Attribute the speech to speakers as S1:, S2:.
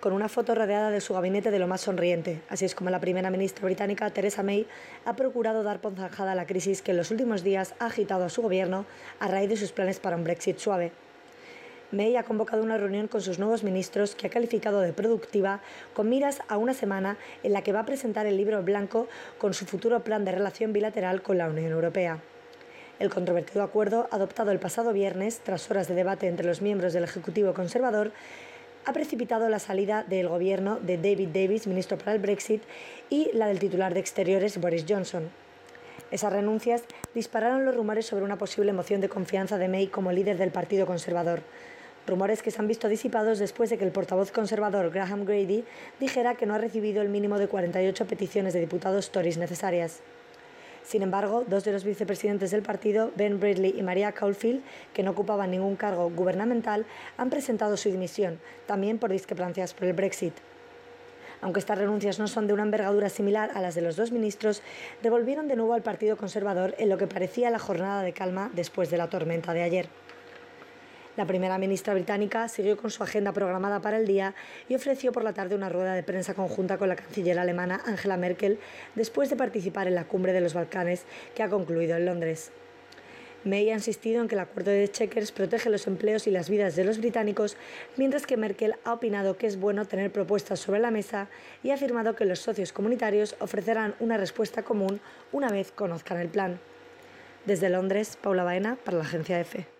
S1: con una foto rodeada de su gabinete de lo más sonriente. Así es como la primera ministra británica, Theresa May, ha procurado dar por zanjada la crisis que en los últimos días ha agitado a su gobierno a raíz de sus planes para un Brexit suave. May ha convocado una reunión con sus nuevos ministros que ha calificado de productiva, con miras a una semana en la que va a presentar el libro blanco con su futuro plan de relación bilateral con la Unión Europea. El controvertido acuerdo, adoptado el pasado viernes, tras horas de debate entre los miembros del Ejecutivo conservador, ha precipitado la salida del gobierno de David Davis, ministro para el Brexit, y la del titular de Exteriores, Boris Johnson. Esas renuncias dispararon los rumores sobre una posible moción de confianza de May como líder del Partido Conservador. Rumores que se han visto disipados después de que el portavoz conservador Graham Grady dijera que no ha recibido el mínimo de 48 peticiones de diputados Tories necesarias. Sin embargo, dos de los vicepresidentes del partido, Ben Bradley y Maria Caulfield, que no ocupaban ningún cargo gubernamental, han presentado su dimisión, también por discrepancias por el Brexit. Aunque estas renuncias no son de una envergadura similar a las de los dos ministros, devolvieron de nuevo al Partido Conservador en lo que parecía la jornada de calma después de la tormenta de ayer. La primera ministra británica siguió con su agenda programada para el día y ofreció por la tarde una rueda de prensa conjunta con la canciller alemana Angela Merkel después de participar en la cumbre de los Balcanes que ha concluido en Londres. May ha insistido en que el acuerdo de Chequers protege los empleos y las vidas de los británicos, mientras que Merkel ha opinado que es bueno tener propuestas sobre la mesa y ha afirmado que los socios comunitarios ofrecerán una respuesta común una vez conozcan el plan. Desde Londres, Paula Baena para la agencia EFE.